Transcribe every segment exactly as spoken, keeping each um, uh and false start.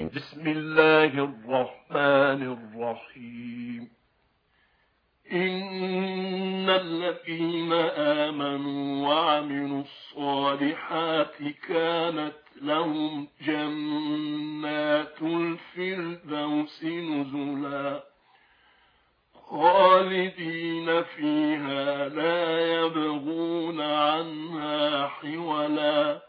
بسم الله الرحمن الرحيم. إن الذين آمنوا وعملوا الصالحات كانت لهم جنات الفردوس نزلا خالدين فيها لا يبغون عنها حولا.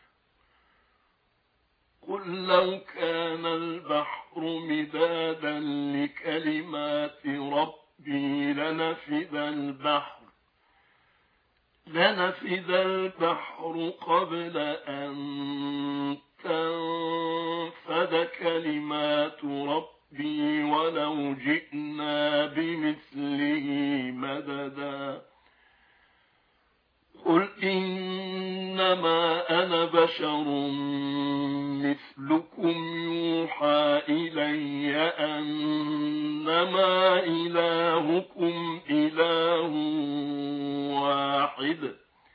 قل لو كان البحر مدادا لكلمات ربي لنفد البحر لنفد البحر قبل أن تنفد كلمات ربي ولو جئنا بمثله مددا. قل إنما أنا بشر مثلكم يوحى إلي أنما إلهكم إله واحد،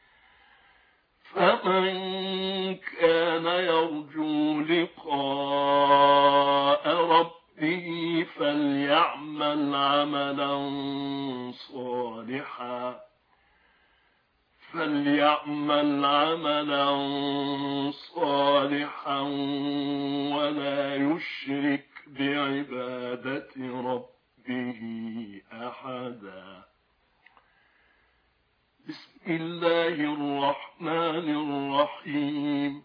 فمن كان يرجو لقاء ربه فليعمل عملا صالحا فليعمل عملا صالحا ولا يشرك بعبادة ربه أحدا. بسم الله الرحمن الرحيم.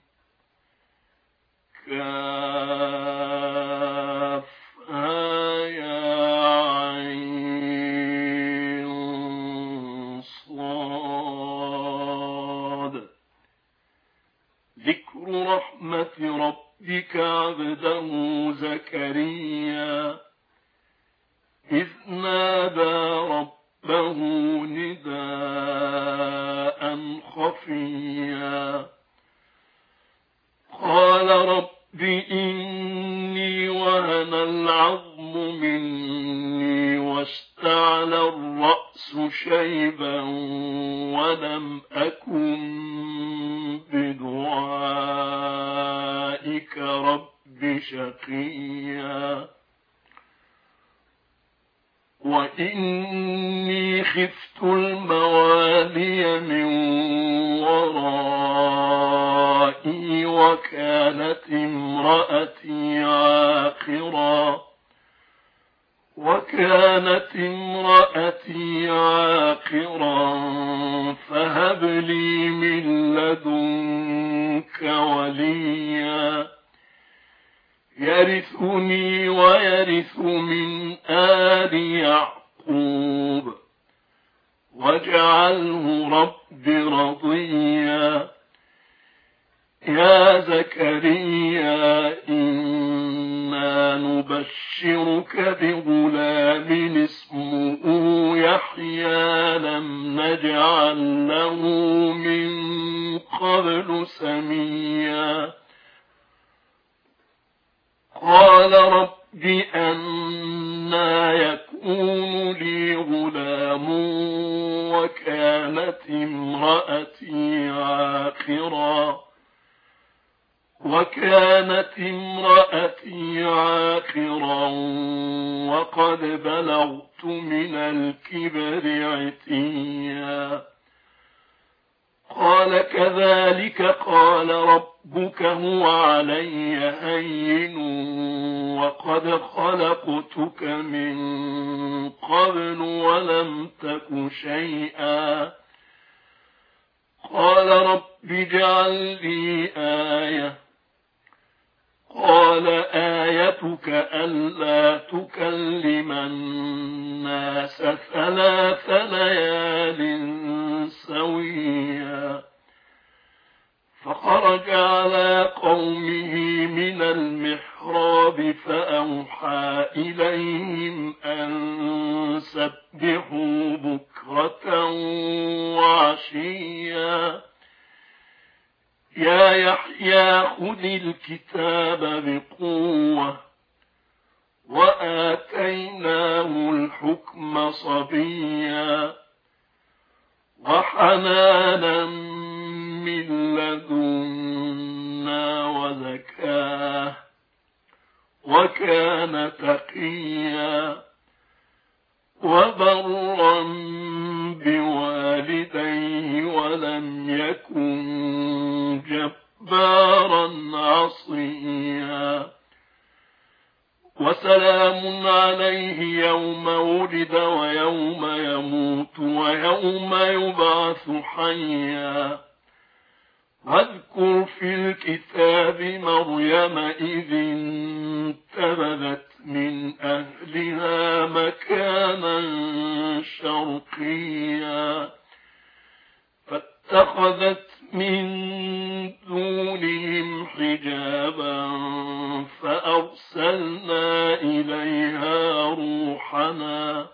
كافها يا عين صاد. ذكر رحمة ربك عبده زكريا إذ نادى ربه نداء خفيا قال رب إني وهن العظم مني واشتعل الرأس شيبا ولم أكن بدعائك رب شقيا وإني خفت الموالي من ورائي وكانت امرأتي عاقرا وكانت امرأتي عاقرا فهب لي من لدنك وليا يرثني ويرث من آل يعقوب واجعله رب رضيا. يا زكريا إنا نبشرك بغلام اسمه يحيى لم نجعل له من قبل سميا. قال رب أنى يكون لي غلام وكانت امرأتي عاقرا وكانت امرأتي عاقرا وقد بلغت من الكبر عتيا. قال كذلك قال ربك هو علي هين وقد خلقتك من قبل ولم تك شيئا. قال رب اجعل لي آية. قال آيتك ألا تكلم الناس ثلاث ليال سويا. فخرج على قومه من المحراب فأوحى إليهم أن سبحوا بكرة وعشيا. يا يحيى خذ الكتاب بقوة وآتيناه الحكم صبيا وحنانا من لدنا وزكاة وكان تقيا وبرا بوالديه ولم يكن جبارا عصيا وسلام عليه يوم ولد ويوم يموت ويوم يبعث حيا واذكر في الكتاب مريم إذ انتبذت من أهلها مكانا شرقيا فاتخذت من دونهم حجابا فأرسلنا إليها روحنا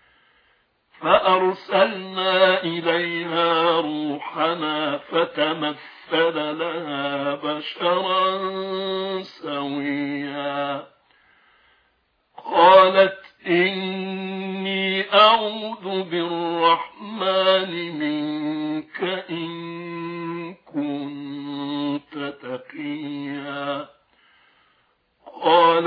فأرسلنا إليها روحنا فتمثل لها بشرا سويا قالت إني أعوذ بالرحمن منك إن كنت تقيا قال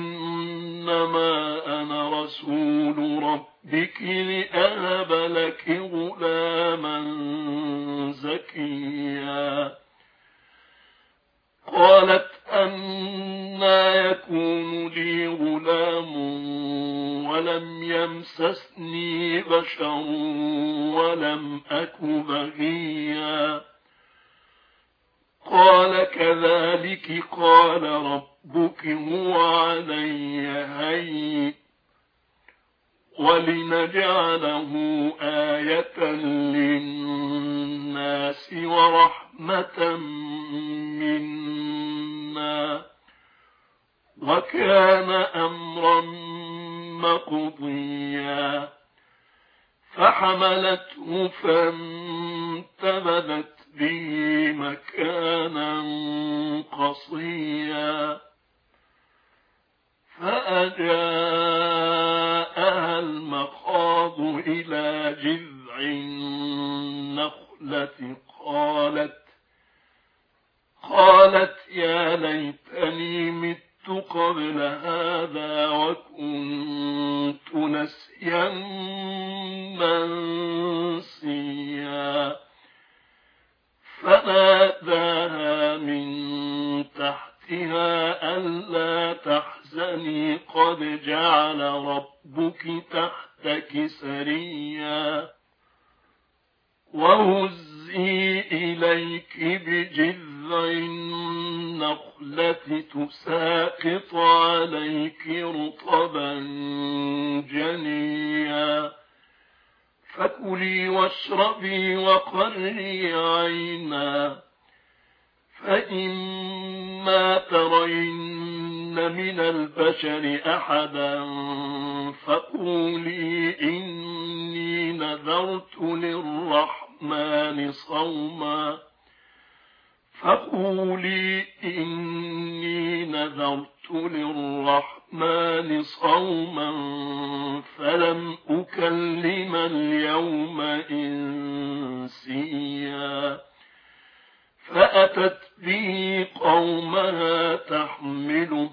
إنما أنا رسول ربك لأهب لك غلاما زكيا قالت أنى يكون لي غلام ولم يمسسني بشر ولم أك بغيا قال كذلك قال ربك هو علي هين ولنجعله آية للناس ورحمة منا وكان أمرا مقضيا فحملته فانتبذت به مكانا قصيا فأجاءها المخاض إلى جذع النخلة قالت قالت يا ليتني مت قبل هذا وكنت نسيا منسيا فناداها من تحتها ألا تحزني قد جعل ربك تحتك سريا وهزي إليك بجذع النخلة تساقط عليك رطبا جنيا فكلي واشربي وقري عينا فإما ترين من البشر أحدا فقولي إني نذرت للرحمن صوما فقولي إني نذرت للرحمن صوما فلم أكلم اليوم إنسيا فأتت به قومها تحمله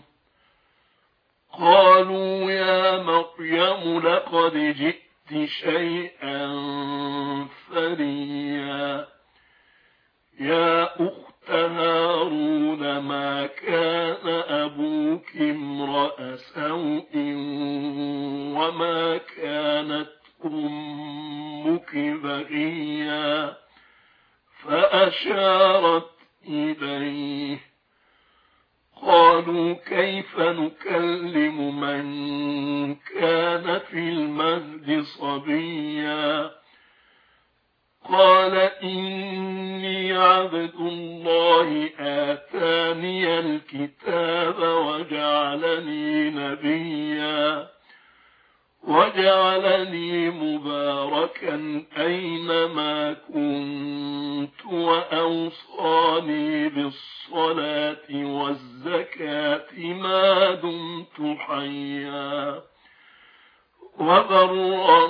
قالوا يا مريم لقد جئت شيئا فريا يا أخت هارون ما كان أبوك امرأ سوء وما كانت أمك بغيا فأشارت إليه قالوا كيف نكلم من كان في المهد صبيا قال إني عبد الله آتاني الكتاب وجعلني نبيا وجعلني مباركا أينما كنت وأوصاني بالصلاة والزكاة ما دمت حيا وبرا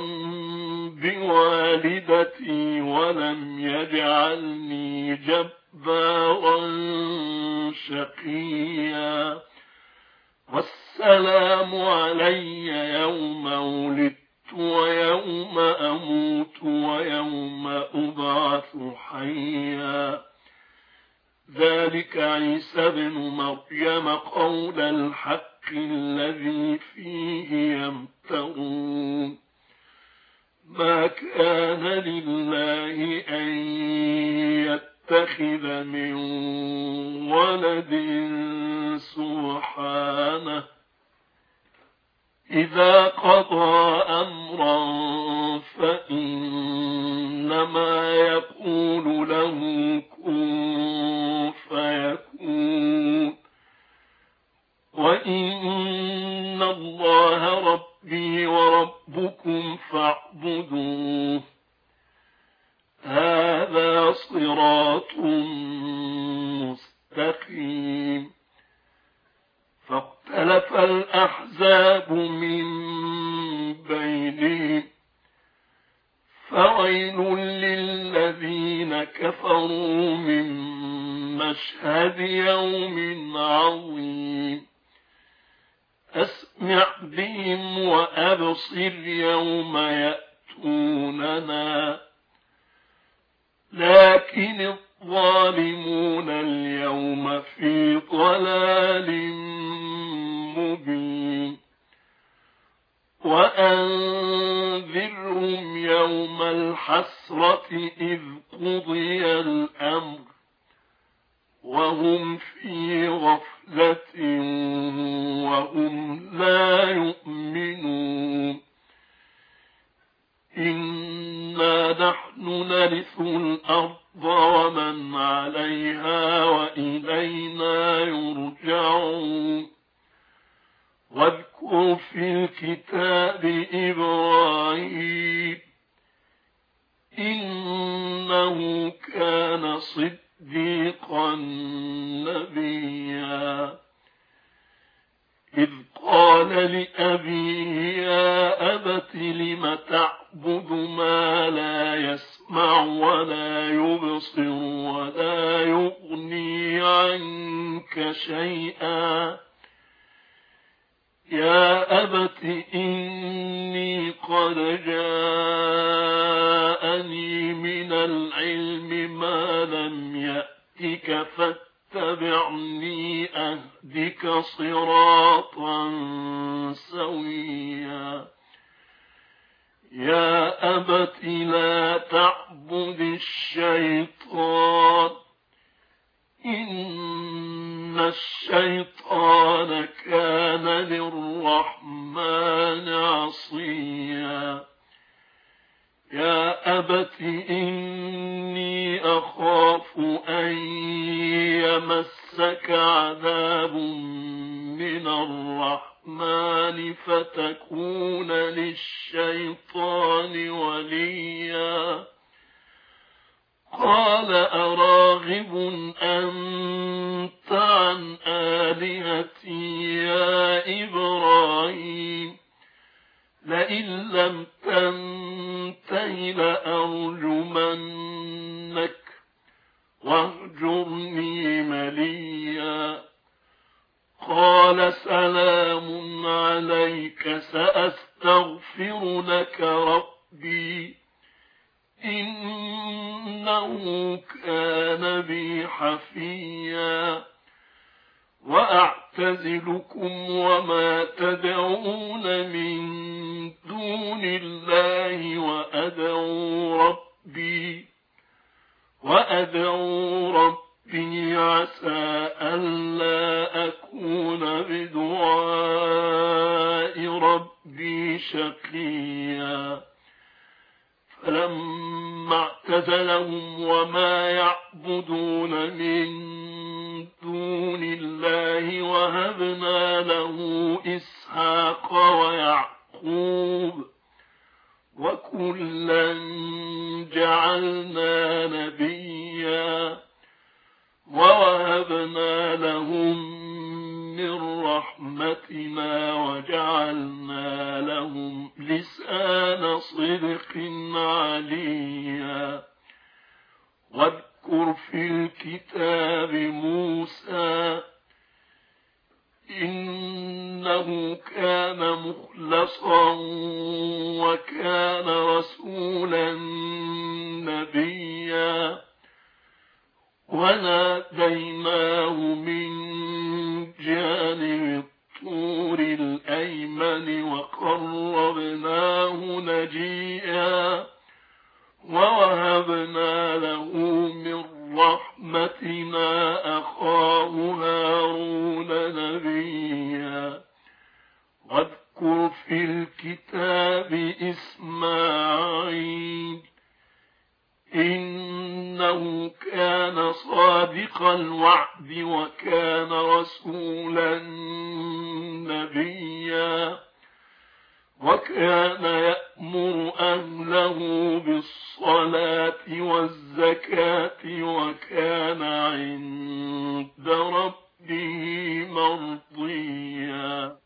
بوالدتي ولم يجعلني جبارا شقيا والسلام علي يوم ولدت ويوم أموت ويوم أبعث حيا. ذلك عيسى بن مريم قول الحق الذي فيه يمترون. ما كان لله أن يتخذ من ولد سبحانه، إذا قضى أمرا فإنما يقول له كن فيكون. وإن الله ربي وربكم فاعبدوه، هذا صراط مستقيم. فاختلف الأحزاب من بينهم، فويل للذين كفروا من مشهد يوم عظيم. أسمع بهم وأبصر يوم يأتوننا، لكن الظالمون اليوم في ضلال مبين. وأنذرهم يوم الحسرة إذ قضي الأمر وهم في غفلة وهم لا يؤمنون. إنا نحن نرث الأرض ومن عليها وإلينا يرجعون. واذكر في الكتاب إبراهيم إنه كان صديقا نبيا، إذ قال لأبيه يا أبت لم تعبد ما لا يسمع ولا يبصر ولا يغني عنك شيئا. يا أبت إني قد جاءني من العلم ما لم يأتك فاتبعني أهدك صراطا سويا. يا أبت لا تعبد الشيطان إن الشيطان كان للرحمن عصيا. يا أبت إني أخاف أن يمسك عذاب من الرحمن فتكون للشيطان وليا. قال أراغب أنت عن آلهتي يا إبراهيم لئن لم تنته لأرجمنك واهجرني مليا. قال سلام عليك سأستغفر لك ربي إنه كان بي حفيا. وأعتزلكم وما تدعون من دون الله وأدعو ربي وأدعو ربي عسى ألا أكون بدعاء ربي شقيا. فلما اعتزلهم وما يعبدون من دون الله وهبنا له إسحاق ويعقوب وكلا جعلنا نبيا ووهبنا لهم من رحمتنا وجعلنا لهم لسان صدق عليا. واذكر في الكتاب موسى إن إنه كان مخلصا وكان رسولا نبيا وناديناه من جانب الطور الأيمن وقربناه نجيا ووهبنا له من رحمتنا أخاه هارون نبيا واذكر في الكتاب إسماعيل إنه كان صادق الوعد وكان رسولا نبيا وكان يأمر أهله بالصلاة والزكاة وكان عند ربه مرضيا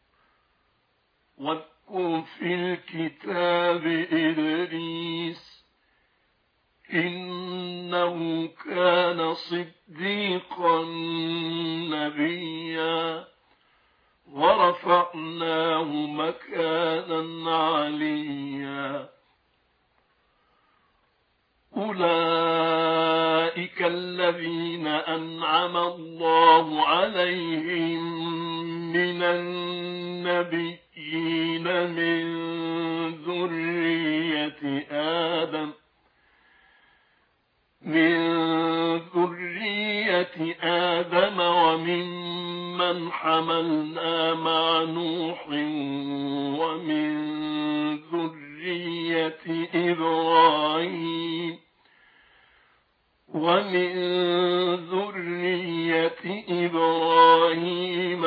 واذكر في الكتاب إدريس إنه كان صديقا نبيا ورفعناه مكانا عليا أولئك الذين أنعم الله عليهم من النبيين من ذرية آدم من ذرية آدم وممن حملنا مع نوح ومن ذرية إبراهيم ومن ذرية إبراهيم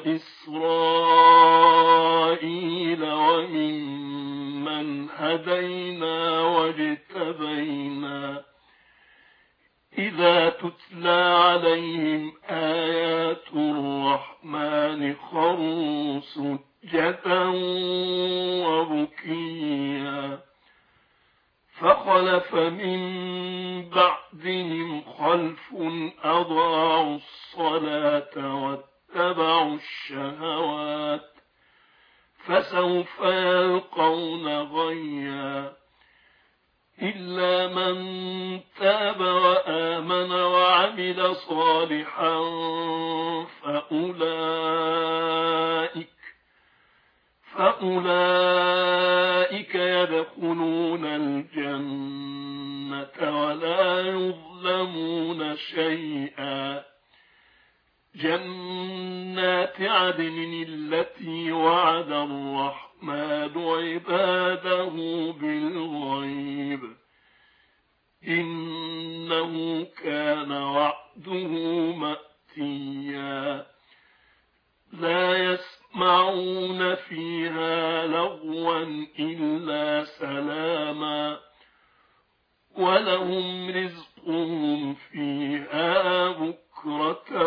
وإسرائيل وممن هدينا واجتبينا إذا تتلى عليهم آيات الرحمن خروا سجدا وبكيا فخلف من بعدهم خلف أضاعوا الصلاة واتبعوا الشهوات فسوف يلقون غيا إلا من تاب وآمن وعمل صالحا فأولئك فأولئك يدخلون الجنة ولا يظلمون شيئا جنات عدن التي وعد الرحمن عباده بالغيب إنه كان وعده مأتيا لا يسمعون فيها لغوا إلا سلاما ولهم رزقهم فيها بكرة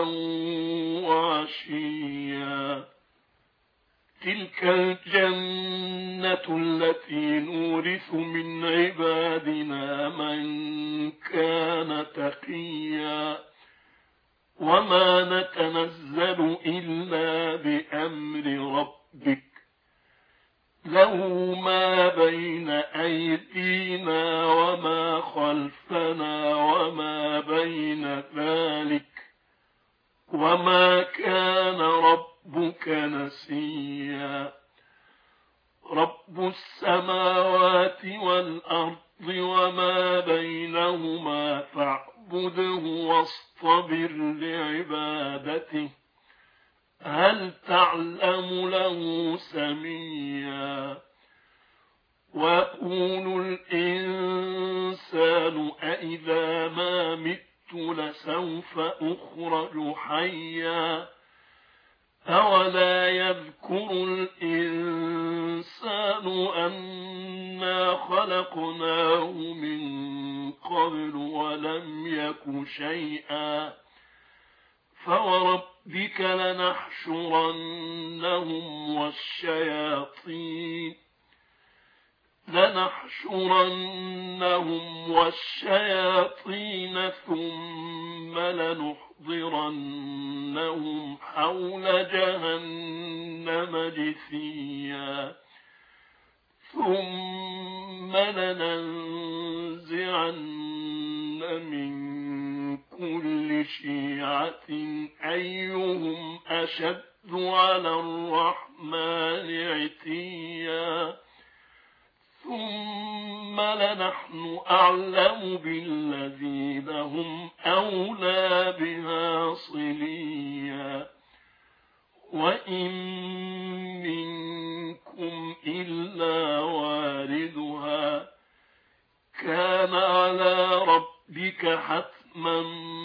وعشيا تلك الجنة التي نورث من عبادنا من كان تقيا وما نتنزل إلا بأمر ربك له ما بين أيدينا وما خلفنا وما بين ذلك وما كان ربك نسيا رب السماوات والأرض وما بينهما فاعبده واصطبر لعبادته هل تعلم له سميا ويقول الإنسان أإذا ما مت لسوف أخرج حيا أولا يذكر الإنسان أنا خلقناه من قبل ولم يك شيئا فوربك لنحشرنهم والشياطين لنحشرنهم والشياطين ثم لنحضرنهم حول جهنم جثيا ثم لننزعن من كل شيعة أيهم أشد على الرحمن عتيا ثم لنحن أعلم بالذين هم أولى بها صليا وإن منكم إلا واردها كان على ربك حتما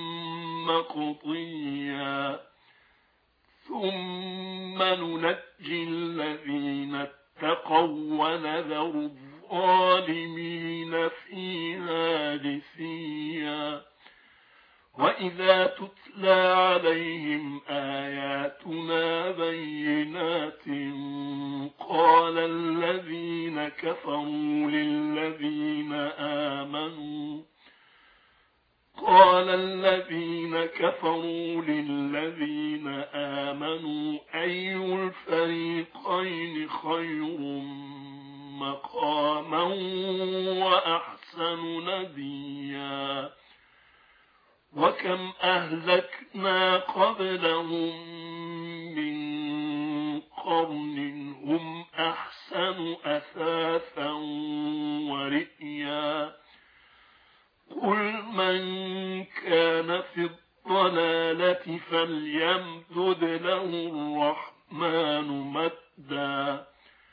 مقضيا ثم ننجي الذين اتقوا ونذر الظالمين فيها جثيا وإذا تتلى عليهم آياتنا بينات قال الذين كفروا للذين آمنوا قال الذين كفروا للذين آمنوا أي الفريقين خير مقاما وأحسن نديا وكم أهلكنا قبلهم من قرن هم أحسن أثاثا ورئيا قل من كان في الضلالة فليمدد له الرحمن مدا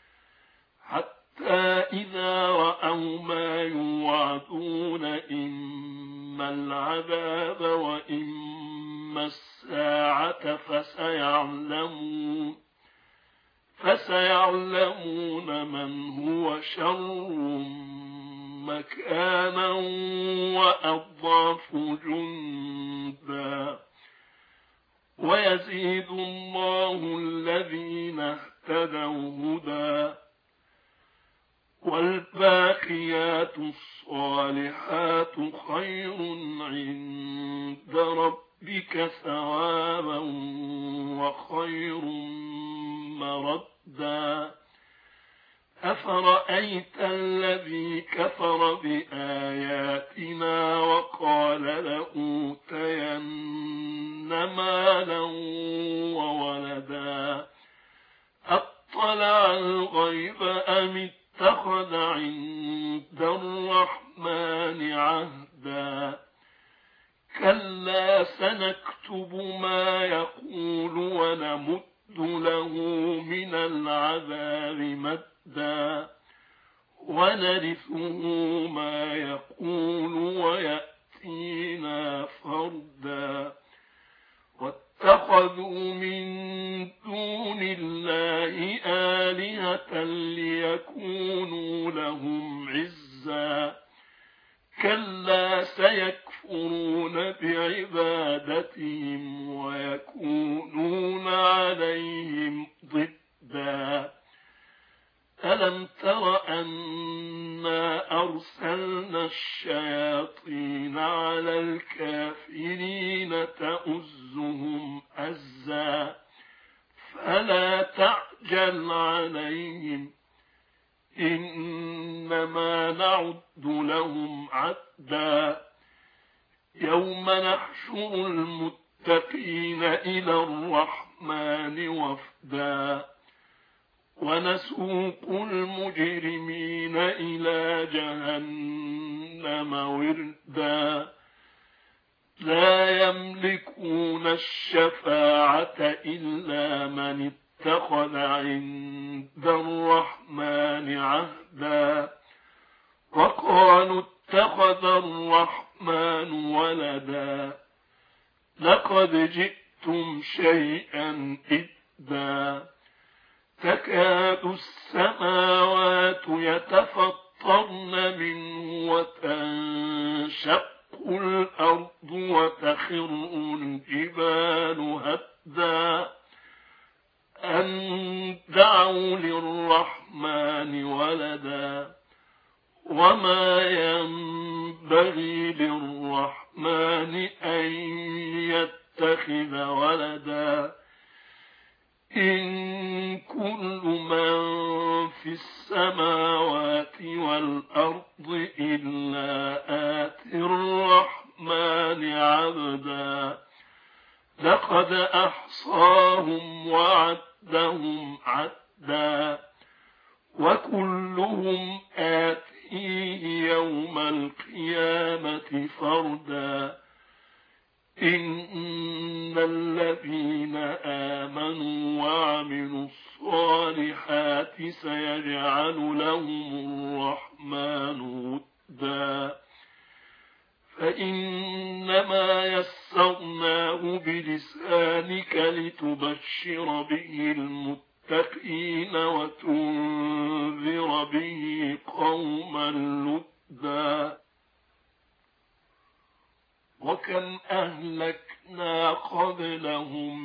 حتى إذا رأوا ما يوعدون إما العذاب وإما الساعة فسيعلمون فسيعلمون من هو شر مكانا وأضعف جندا ويزيد الله الذين اهتدوا هدى والباقيات الصالحات خير عند ربك ثوابا وخير مردا أفرأيت الذي كفر بآياتنا وقال لأوتين مالا وولدا أطلع الغيب أم اتخذ عند الرحمن عهدا كلا سنكتب ما يقول ونمد له من العذاب مدا ونرثه ما يقول ويأتينا فردا واتخذوا من دون الله آلهة ليكونوا لهم عزا كلا سيكفرون بعبادتهم ويكونون عليهم ضدا ألم تر أنا أرسلنا الشياطين على الكافرين تؤزهم أزا فلا تعجل عليهم إنما نعد لهم عدا يوم نحشر المتقين إلى الرحمن وفدا ونسوق المجرمين إلى جهنم وردا لا يملكون الشفاعة إلا من اتخذ عند الرحمن عهدا وقالوا اتخذ الرحمن ولدا لقد جئتم شيئا إدا تكاد السماوات يتفطرن منه وتنشق الأرض وتخر الجبال هدا أن دعوا للرحمن ولدا وما ينبغي للرحمن أن يتخذ ولدا إن كل من في السماوات والأرض إلا آتي الرحمن عبدا لقد أحصاهم وعدهم عدا وكلهم آتيه يوم القيامة فردا إن الذين آمنوا وعملوا الصالحات سيجعل لهم الرحمن ودا فإنما يسرناه بلسانك لتبشر به المتقين وتنذر به قوما لدا وكم أهلكنا قبلهم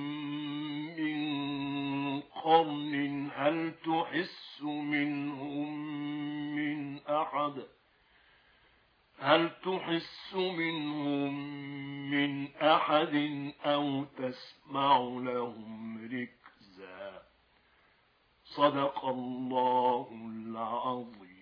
من قرن هل تحس منهم من أحد هل تحس منهم من أحد أو تسمع لهم ركزا صدق الله العظيم.